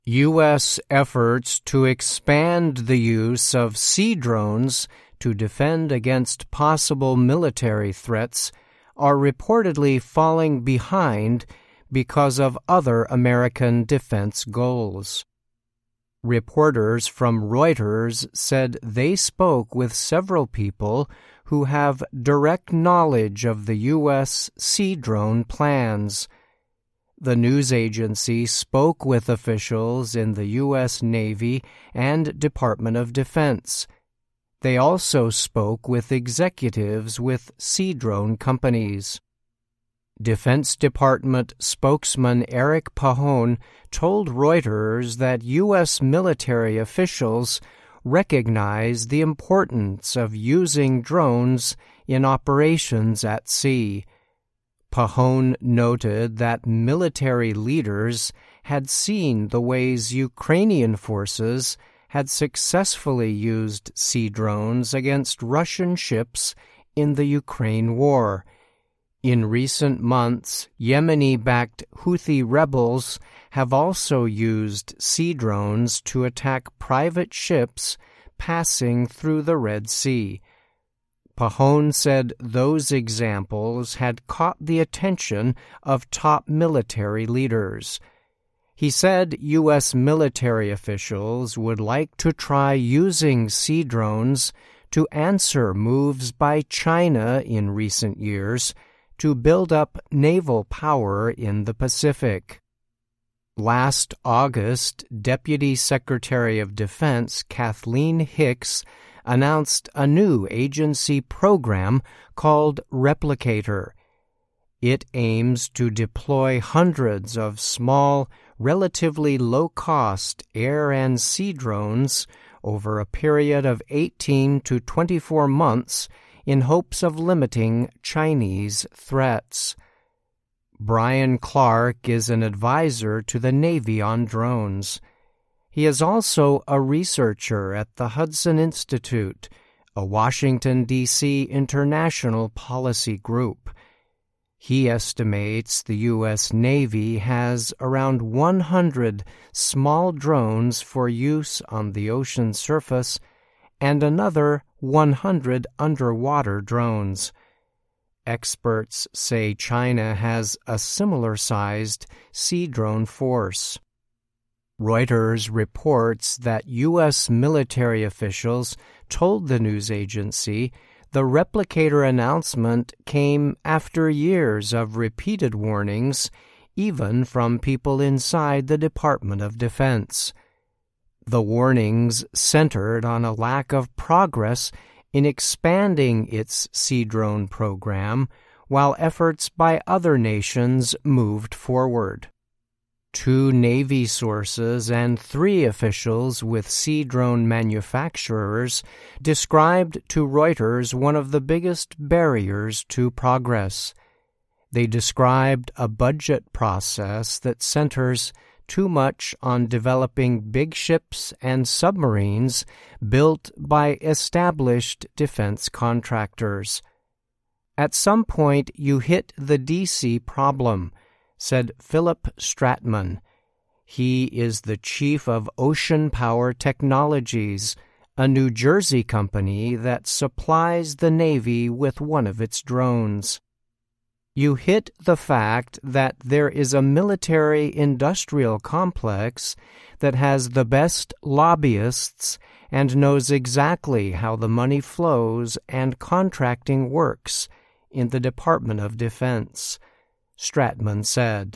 U.S. efforts to expand the use of sea drones to defend against possible military threats are reportedly falling behind because of other American defense goals. Reporters from Reuters said they spoke with several people who have direct knowledge of the U.S. sea drone plans. The news agency spoke with officials in the U.S. Navy and Department of Defense. They also spoke with executives with sea drone companies. Defense Department spokesman Eric Pahone told Reuters that U.S. military officials recognize the importance of using drones in operations at sea. Pahone noted that military leaders had seen the ways Ukrainian forces had successfully used sea drones against Russian ships in the Ukraine war. In recent months, Yemeni-backed Houthi rebels have also used sea drones to attack private ships passing through the Red Sea. Pahone said those examples had caught the attention of top military leaders. He said U.S. military officials would like to try using sea drones to answer moves by China in recent years to build up naval power in the Pacific. Last August, Deputy Secretary of Defense Kathleen Hicks announced a new agency program called Replicator. It aims to deploy hundreds of small, relatively low-cost air and sea drones over a period of 18 to 24 months in hopes of limiting Chinese threats. Brian Clark is an advisor to the Navy on drones. He is also a researcher at the Hudson Institute, a Washington, D.C. international policy group. He estimates the U.S. Navy has around 100 small drones for use on the ocean surface and another 100 underwater drones. Experts say China has a similar-sized sea drone force. Reuters reports that U.S. military officials told the news agency the Replicator announcement came after years of repeated warnings, even from people inside the Department of Defense. The warnings centered on a lack of progress in expanding its sea drone program, while efforts by other nations moved forward. 2 Navy sources and 3 officials with sea drone manufacturers described to Reuters one of the biggest barriers to progress. They described a budget process that centers too much on developing big ships and submarines built by established defense contractors. At some point you hit the D.C. problem, said Philip Stratman. He is the chief of Ocean Power Technologies, a New Jersey company that supplies the Navy with one of its drones. You hit the fact that there is a military-industrial complex that has the best lobbyists and knows exactly how the money flows and contracting works in the Department of Defense, Stratman said.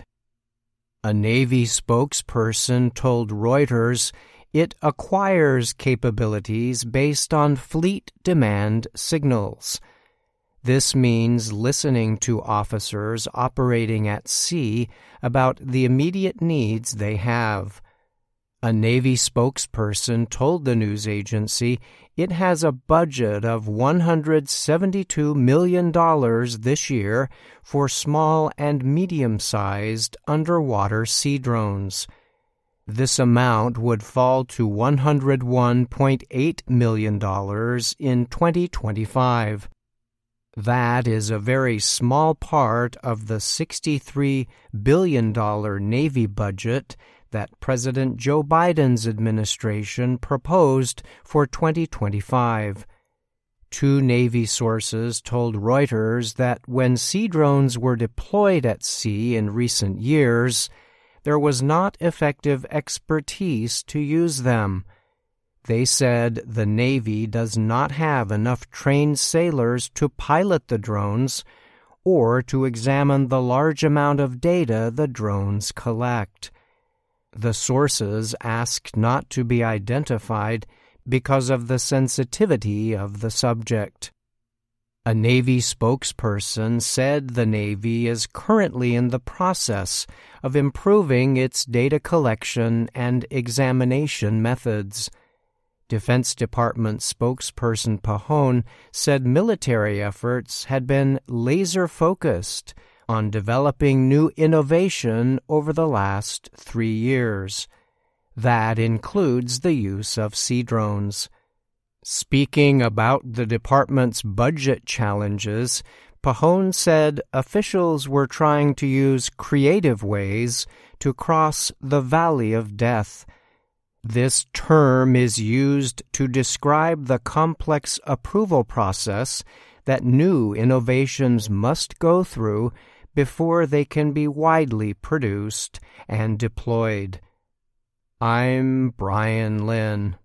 A Navy spokesperson told Reuters it acquires capabilities based on fleet demand signals. This means listening to officers operating at sea about the immediate needs they have. A Navy spokesperson told the news agency it has a budget of $172 million this year for small and medium-sized underwater sea drones. This amount would fall to $101.8 million in 2025. That is a very small part of the $63 billion Navy budget that President Joe Biden's administration proposed for 2025. Two Navy sources told Reuters that when Sea drones were deployed at sea in recent years, there was not effective expertise to use them. They said the Navy does not have enough trained sailors to pilot the drones or to examine the large amount of data the drones collect. The sources asked not to be identified because of the sensitivity of the subject. A Navy spokesperson said the Navy is currently in the process of improving its data collection and examination methods. Defense Department spokesperson Pahone said military efforts had been laser-focused on developing new innovation over the last 3 years. That includes the use of sea drones. Speaking about the department's budget challenges, Pahone said officials were trying to use creative ways to cross the valley of death. This term is used to describe the complex approval process that new innovations must go through before they can be widely produced and deployed. I'm Brian Lynn.